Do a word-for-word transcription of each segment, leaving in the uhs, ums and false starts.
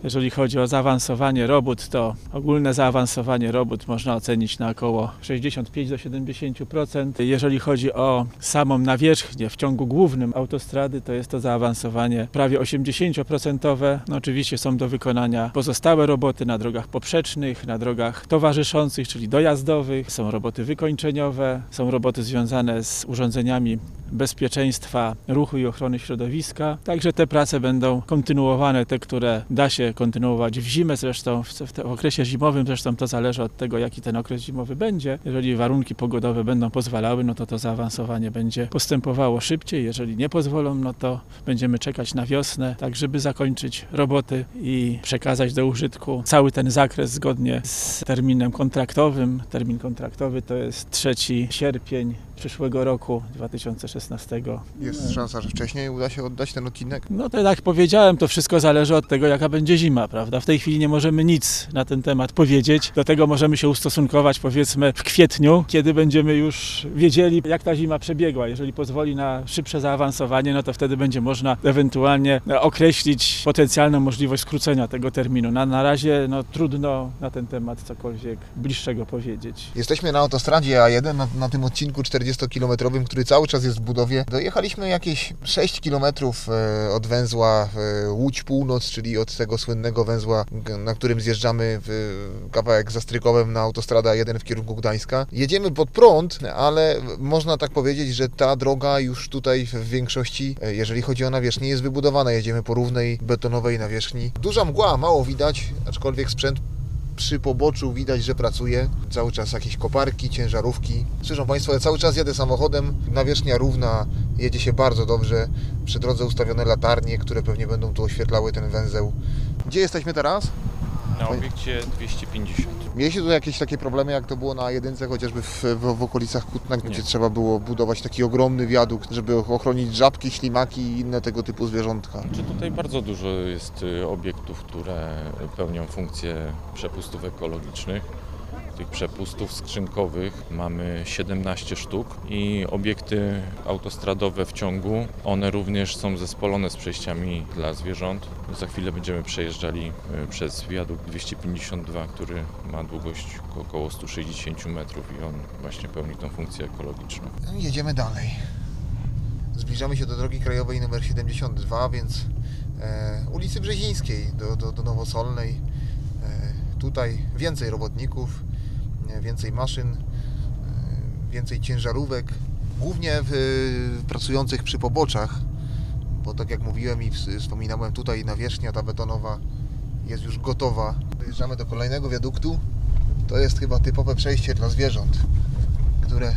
Jeżeli chodzi o zaawansowanie robót, to ogólne zaawansowanie robót można ocenić na około sześćdziesiąt pięć do siedemdziesięciu procent. Jeżeli chodzi o samą nawierzchnię w ciągu głównym autostrady, to jest to zaawansowanie prawie osiemdziesiąt procent. No oczywiście są do wykonania pozostałe roboty na drogach poprzecznych, na drogach towarzyszących, czyli dojazdowych. Są roboty wykończeniowe, są roboty związane z urządzeniami bezpieczeństwa ruchu i ochrony środowiska. Także te prace będą kontynuowane, te, które da się kontynuować w zimę zresztą, w, w, w okresie zimowym zresztą to zależy od tego, jaki ten okres zimowy będzie. Jeżeli warunki pogodowe będą pozwalały, no to to zaawansowanie będzie postępowało szybciej. Jeżeli nie pozwolą, no to będziemy czekać na wiosnę, tak żeby zakończyć roboty i przekazać do użytku cały ten zakres zgodnie z terminem kontraktowym. Termin kontraktowy to jest trzeci sierpień przyszłego roku dwa tysiące szesnastego. Jest szansa, że wcześniej uda się oddać ten odcinek? No to jak powiedziałem, to wszystko zależy od tego, jaka będzie zima, prawda? W tej chwili nie możemy nic na ten temat powiedzieć. Do tego możemy się ustosunkować powiedzmy w kwietniu, kiedy będziemy już wiedzieli, jak ta zima przebiegła. Jeżeli pozwoli na szybsze zaawansowanie, no to wtedy będzie można ewentualnie określić potencjalną możliwość skrócenia tego terminu. Na, na razie no, trudno na ten temat cokolwiek bliższego powiedzieć. Jesteśmy na autostradzie A jeden, na, na tym odcinku czterdziestokilometrowym, który cały czas jest w budowie. Dojechaliśmy jakieś sześć kilometrów od węzła Łódź Północ, czyli od tego słynnego węzła, na którym zjeżdżamy w kawałek za Strykowem na autostradę A jeden w kierunku Gdańska. Jedziemy pod prąd, ale można tak powiedzieć, że ta droga już tutaj w większości, jeżeli chodzi o nawierzchnię, jest wybudowana. Jedziemy po równej, betonowej nawierzchni. Duża mgła, mało widać, aczkolwiek sprzęt przy poboczu widać, że pracuje. Cały czas jakieś koparki, ciężarówki. Słyszą Państwo, ja cały czas jadę samochodem. Nawierzchnia równa, jedzie się bardzo dobrze. Przy drodze ustawione latarnie, które pewnie będą tu oświetlały ten węzeł. Gdzie jesteśmy teraz? Na obiekcie dwieście pięćdziesiąt. Mieliście tu jakieś takie problemy, jak to było na A jeden, chociażby w, w, w okolicach Kutna, gdzie Nie. trzeba było budować taki ogromny wiadukt, żeby ochronić żabki, ślimaki i inne tego typu zwierzątka? Czy tutaj bardzo dużo jest y, obiektów, które pełnią funkcję przepustów ekologicznych. Tych przepustów skrzynkowych mamy siedemnaście sztuk i obiekty autostradowe w ciągu, one również są zespolone z przejściami dla zwierząt. Za chwilę będziemy przejeżdżali przez wiadukt dwieście pięćdziesiąt dwa, który ma długość około sto sześćdziesiąt metrów i on właśnie pełni tą funkcję ekologiczną. Jedziemy dalej. Zbliżamy się do drogi krajowej nr siedemdziesiąt dwa, więc e, ulicy Brzezińskiej do, do, do Nowosolnej. E, tutaj więcej robotników, więcej maszyn, więcej ciężarówek, głównie w, pracujących przy poboczach, bo tak jak mówiłem i wspominałem, tutaj nawierzchnia ta betonowa jest już gotowa. Dojeżdżamy do kolejnego wiaduktu. To jest chyba typowe przejście dla zwierząt, które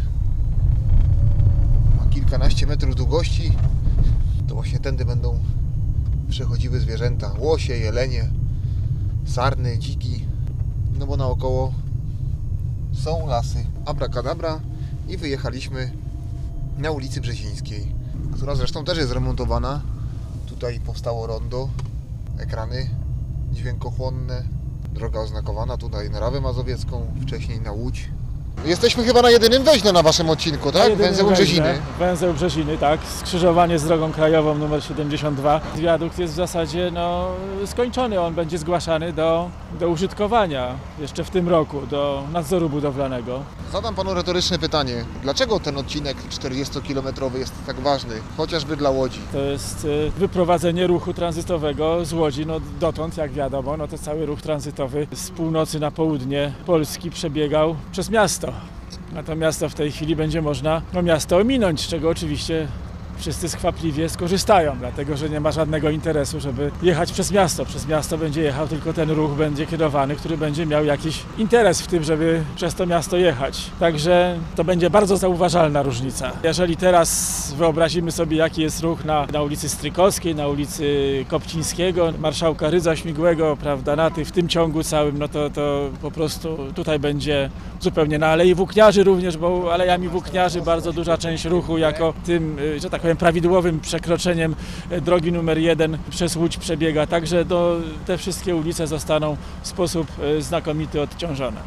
ma kilkanaście metrów długości. To właśnie tędy będą przechodziły zwierzęta, łosie, jelenie, sarny, dziki, no bo naokoło są lasy. Abracadabra i wyjechaliśmy na ulicy Brzezińskiej, która zresztą też jest remontowana. Tutaj powstało rondo, ekrany dźwiękochłonne, droga oznakowana tutaj na Rawę Mazowiecką, wcześniej na Łódź. Jesteśmy chyba na jedynym węźle na Waszym odcinku, tak? Węzeł Brzeziny. Węzeł Brzeziny, tak. Skrzyżowanie z drogą krajową numer siedemdziesiąt dwa. Wiadukt jest w zasadzie no, skończony. On będzie zgłaszany do, do użytkowania jeszcze w tym roku, do nadzoru budowlanego. Zadam Panu retoryczne pytanie. Dlaczego ten odcinek czterdziestokilometrowy jest tak ważny, chociażby dla Łodzi? To jest y, wyprowadzenie ruchu tranzytowego z Łodzi. No, dotąd, jak wiadomo, no, to cały ruch tranzytowy z północy na południe Polski przebiegał przez miasto. Natomiast w tej chwili będzie można no, miasto ominąć, z czego oczywiście wszyscy skwapliwie skorzystają, dlatego że nie ma żadnego interesu, żeby jechać przez miasto. Przez miasto będzie jechał tylko ten ruch będzie kierowany, który będzie miał jakiś interes w tym, żeby przez to miasto jechać. Także to będzie bardzo zauważalna różnica. Jeżeli teraz wyobrazimy sobie, jaki jest ruch na, na ulicy Strykowskiej, na ulicy Kopcińskiego, Marszałka Rydza Śmigłego, prawda, na ty, w tym ciągu całym, no to, to po prostu tutaj będzie zupełnie na Alei Włókniarzy również, bo Alejami Włókniarzy bardzo duża część ruchu jako tym, że tak powiem, prawidłowym przekroczeniem drogi numer jeden przez Łódź przebiega. Także do, te wszystkie ulice zostaną w sposób znakomity odciążone.